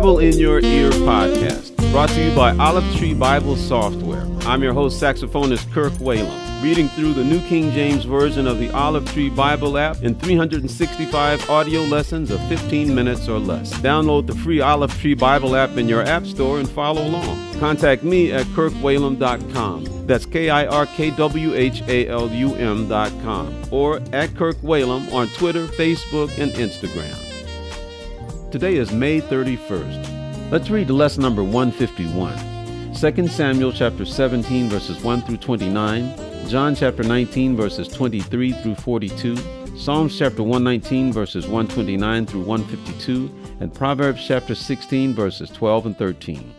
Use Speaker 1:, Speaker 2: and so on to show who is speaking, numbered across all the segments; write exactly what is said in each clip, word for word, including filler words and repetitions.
Speaker 1: Bible in Your Ear podcast, brought to you by Olive Tree Bible Software. I'm your host, saxophonist Kirk Whalum, reading through the New King James Version of the Olive Tree Bible app in three hundred sixty-five audio lessons of fifteen minutes or less. Download the free Olive Tree Bible app in your app store and follow along. Contact me at kirk whalum dot com. That's K I R K W H A L U M dot com, or at Kirk Whalum on Twitter, Facebook, and Instagram. Today is May thirty-first. Let's read the lesson number one fifty-one. Second Samuel chapter seventeen, verses one through twenty-nine, John chapter nineteen, verses twenty-three through forty-two, Psalms chapter one nineteen, verses one twenty-nine through one fifty-two, and Proverbs chapter sixteen, verses twelve and thirteen.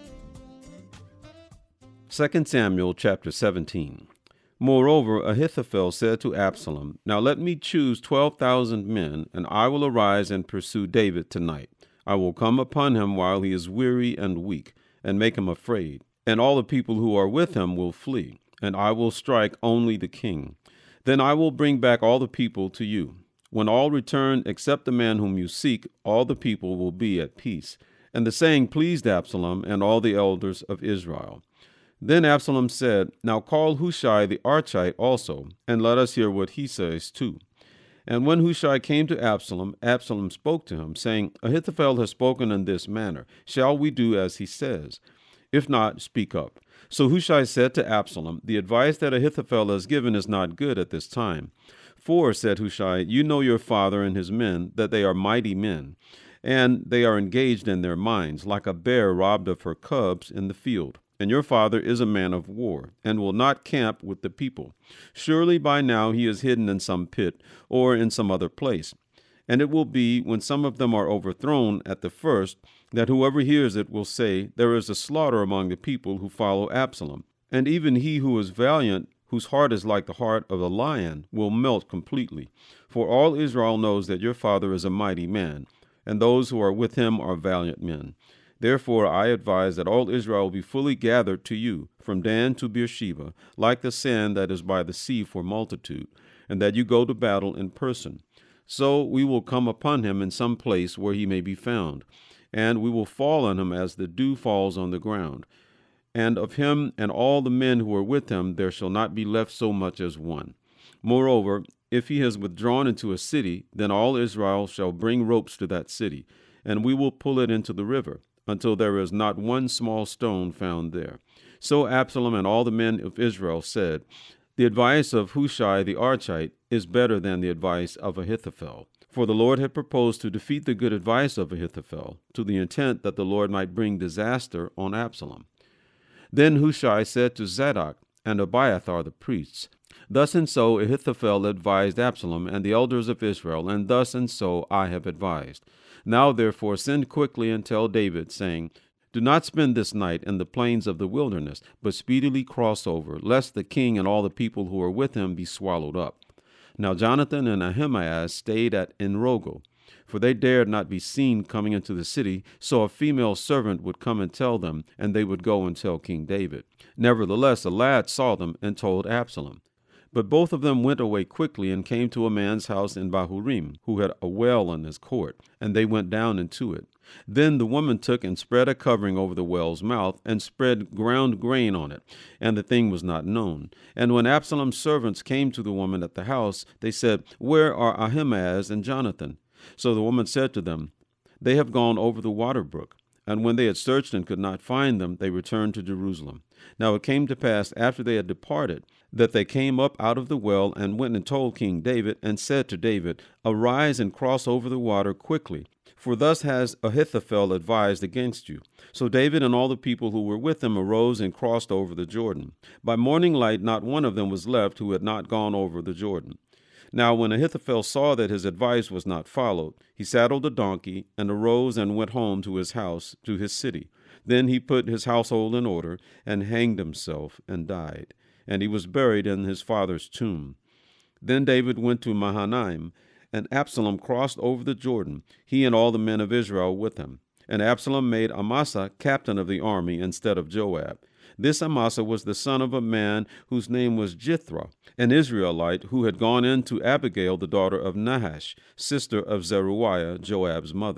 Speaker 1: Second Samuel chapter seventeen. Moreover, Ahithophel said to Absalom, Now let me choose twelve thousand men, and I will arise and pursue David tonight. I will come upon him while he is weary and weak, and make him afraid. And all the people who are with him will flee, and I will strike only the king. Then I will bring back all the people to you. When all return except the man whom you seek, all the people will be at peace. And the saying pleased Absalom and all the elders of Israel. Then Absalom said, Now call Hushai the Archite also, and let us hear what he says too. And when Hushai came to Absalom, Absalom spoke to him, saying, Ahithophel has spoken in this manner. Shall we do as he says? If not, speak up. So Hushai said to Absalom, The advice that Ahithophel has given is not good at this time. For, said Hushai, you know your father and his men, that they are mighty men, and they are engaged in their minds, like a bear robbed of her cubs in the field. And your father is a man of war, and will not camp with the people. Surely by now he is hidden in some pit, or in some other place. And it will be, when some of them are overthrown at the first, that whoever hears it will say, There is a slaughter among the people who follow Absalom. And even he who is valiant, whose heart is like the heart of a lion, will melt completely. For all Israel knows that your father is a mighty man, and those who are with him are valiant men. Therefore I advise that all Israel be fully gathered to you, from Dan to Beersheba, like the sand that is by the sea for multitude, and that you go to battle in person. So we will come upon him in some place where he may be found, and we will fall on him as the dew falls on the ground. And of him and all the men who are with him there shall not be left so much as one. Moreover, if he has withdrawn into a city, then all Israel shall bring ropes to that city, and we will pull it into the river, until there is not one small stone found there. So Absalom and all the men of Israel said, The advice of Hushai the Archite is better than the advice of Ahithophel. For the Lord had proposed to defeat the good advice of Ahithophel, to the intent that the Lord might bring disaster on Absalom. Then Hushai said to Zadok and Abiathar the priests, Thus and so Ahithophel advised Absalom and the elders of Israel, and thus and so I have advised. Now therefore send quickly and tell David, saying, Do not spend this night in the plains of the wilderness, but speedily cross over, lest the king and all the people who are with him be swallowed up. Now Jonathan and Ahimaaz stayed at Enrogel, for they dared not be seen coming into the city, so a female servant would come and tell them, and they would go and tell King David. Nevertheless a lad saw them and told Absalom. But both of them went away quickly and came to a man's house in Bahurim, who had a well in his court, and they went down into it. Then the woman took and spread a covering over the well's mouth, and spread ground grain on it, and the thing was not known. And when Absalom's servants came to the woman at the house, they said, Where are Ahimaaz and Jonathan? So the woman said to them, They have gone over the water brook. And when they had searched and could not find them, they returned to Jerusalem. Now it came to pass, after they had departed, that they came up out of the well, and went and told King David, and said to David, Arise and cross over the water quickly, for thus has Ahithophel advised against you. So David and all the people who were with him arose and crossed over the Jordan. By morning light not one of them was left who had not gone over the Jordan. Now when Ahithophel saw that his advice was not followed, he saddled a donkey, and arose and went home to his house, to his city. Then he put his household in order, and hanged himself, and died. And he was buried in his father's tomb. Then David went to Mahanaim, and Absalom crossed over the Jordan, he and all the men of Israel with him. And Absalom made Amasa captain of the army instead of Joab. This Amasa was the son of a man whose name was Jithra, an Israelite who had gone in to Abigail, the daughter of Nahash, sister of Zeruiah, Joab's mother.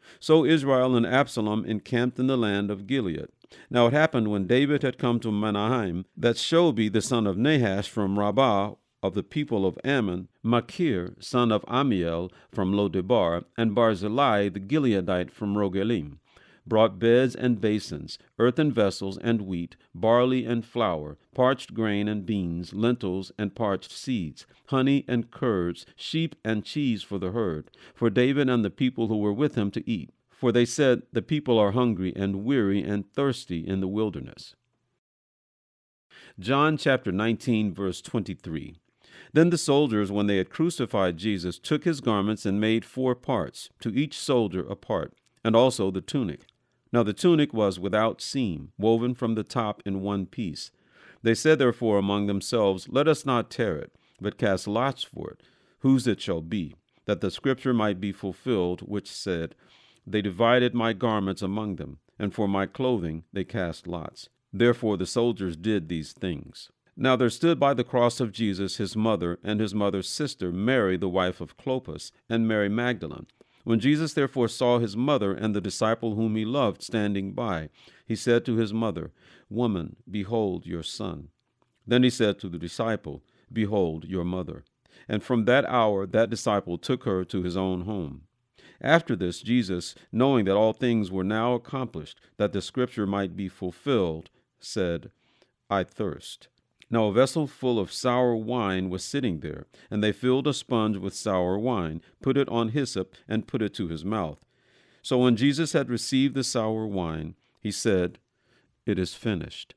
Speaker 1: So Israel and Absalom encamped in the land of Gilead. Now it happened when David had come to Mahanaim, that Shobi the son of Nahash from Rabbah of the people of Ammon, Machir son of Amiel from Lodebar, and Barzillai the Gileadite from Rogelim, brought beds and basins, earthen vessels and wheat, barley and flour, parched grain and beans, lentils and parched seeds, honey and curds, sheep and cheese for the herd, for David and the people who were with him to eat. For they said, the people are hungry and weary and thirsty in the wilderness. John chapter nineteen, verse twenty-three. Then the soldiers, when they had crucified Jesus, took his garments and made four parts, to each soldier a part, and also the tunic. Now the tunic was without seam, woven from the top in one piece. They said therefore among themselves, Let us not tear it, but cast lots for it, whose it shall be, that the scripture might be fulfilled, which said, They divided my garments among them, and for my clothing they cast lots. Therefore the soldiers did these things. Now there stood by the cross of Jesus his mother and his mother's sister, Mary the wife of Clopas, and Mary Magdalene. When Jesus therefore saw his mother and the disciple whom he loved standing by, he said to his mother, Woman, behold your son. Then he said to the disciple, Behold your mother. And from that hour that disciple took her to his own home. After this, Jesus, knowing that all things were now accomplished, that the scripture might be fulfilled, said, I thirst. Now a vessel full of sour wine was sitting there, and they filled a sponge with sour wine, put it on hyssop, and put it to his mouth. So when Jesus had received the sour wine, he said, It is finished.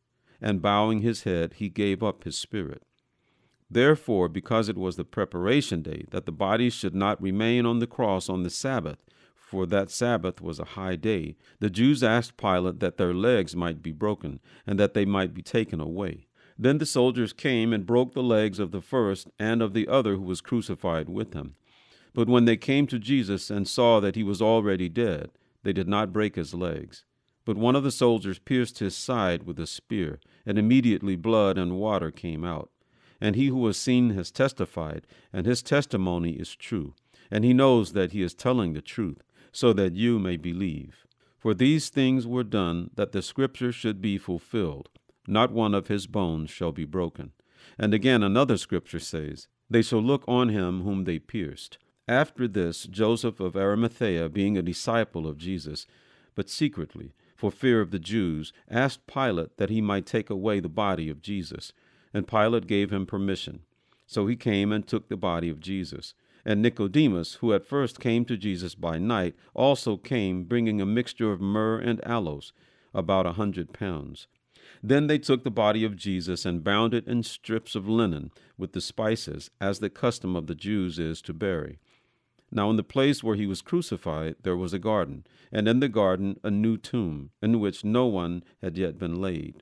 Speaker 1: And bowing his head, he gave up his spirit. Therefore, because it was the preparation day, that the body should not remain on the cross on the Sabbath, for that Sabbath was a high day, the Jews asked Pilate that their legs might be broken, and that they might be taken away. Then the soldiers came and broke the legs of the first and of the other who was crucified with him. But when they came to Jesus and saw that he was already dead, they did not break his legs. But one of the soldiers pierced his side with a spear, and immediately blood and water came out. And he who was seen has testified, and his testimony is true. And he knows that he is telling the truth, so that you may believe. For these things were done, that the scripture should be fulfilled. Not one of his bones shall be broken. And again another scripture says, They shall look on him whom they pierced. After this, Joseph of Arimathea, being a disciple of Jesus, but secretly, for fear of the Jews, asked Pilate that he might take away the body of Jesus. And Pilate gave him permission. So he came and took the body of Jesus. And Nicodemus, who at first came to Jesus by night, also came, bringing a mixture of myrrh and aloes, about a hundred pounds. Then they took the body of Jesus and bound it in strips of linen with the spices, as the custom of the Jews is to bury. Now in the place where he was crucified there was a garden, and in the garden a new tomb, in which no one had yet been laid.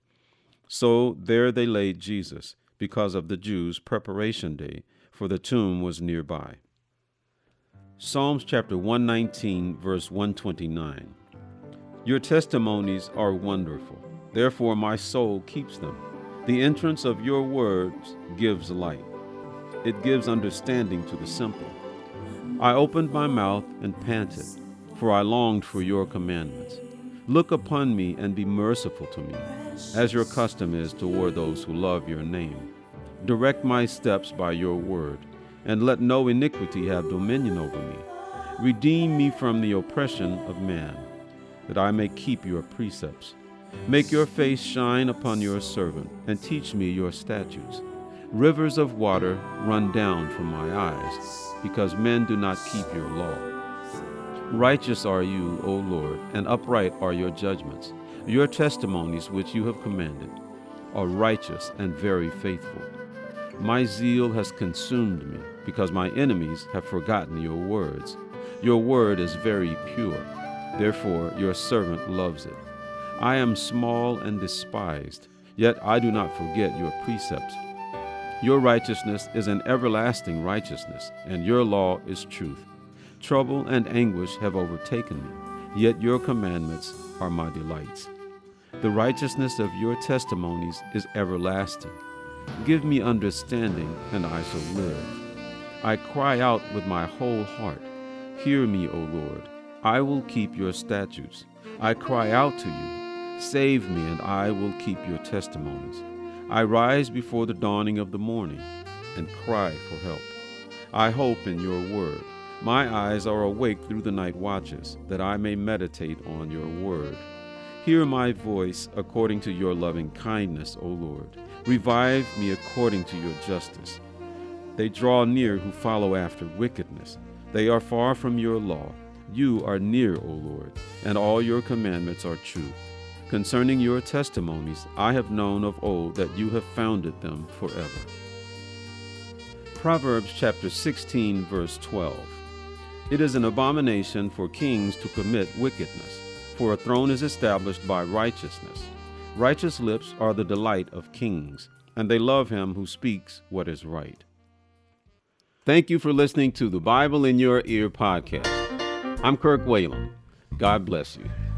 Speaker 1: So there they laid Jesus, because of the Jews' preparation day, for the tomb was nearby. Psalms chapter one nineteen, verse one twenty-nine. Your testimonies are wonderful. Therefore my soul keeps them. The entrance of your words gives light. It gives understanding to the simple. I opened my mouth and panted, for I longed for your commandments. Look upon me and be merciful to me, as your custom is toward those who love your name. Direct my steps by your word, and let no iniquity have dominion over me. Redeem me from the oppression of man, that I may keep your precepts. Make your face shine upon your servant, and teach me your statutes. Rivers of water run down from my eyes, because men do not keep your law. Righteous are you, O Lord, and upright are your judgments. Your testimonies which you have commanded are righteous and very faithful. My zeal has consumed me, because my enemies have forgotten your words. Your word is very pure, therefore your servant loves it. I am small and despised, yet I do not forget your precepts. Your righteousness is an everlasting righteousness, and your law is truth. Trouble and anguish have overtaken me, yet your commandments are my delights. The righteousness of your testimonies is everlasting. Give me understanding, and I shall live. I cry out with my whole heart. Hear me, O Lord. I will keep your statutes. I cry out to you. Save me, and I will keep your testimonies. I rise before the dawning of the morning and cry for help. I hope in your word. My eyes are awake through the night watches, that I may meditate on your word. Hear my voice according to your loving kindness, O Lord. Revive me according to your justice. They draw near who follow after wickedness. They are far from your law. You are near, O Lord, and all your commandments are true. Concerning your testimonies, I have known of old that you have founded them forever. Proverbs chapter sixteen, verse twelve. It is an abomination for kings to commit wickedness, for a throne is established by righteousness. Righteous lips are the delight of kings, and they love him who speaks what is right. Thank you for listening to the Bible in Your Ear podcast. I'm Kirk Whalum. God bless you.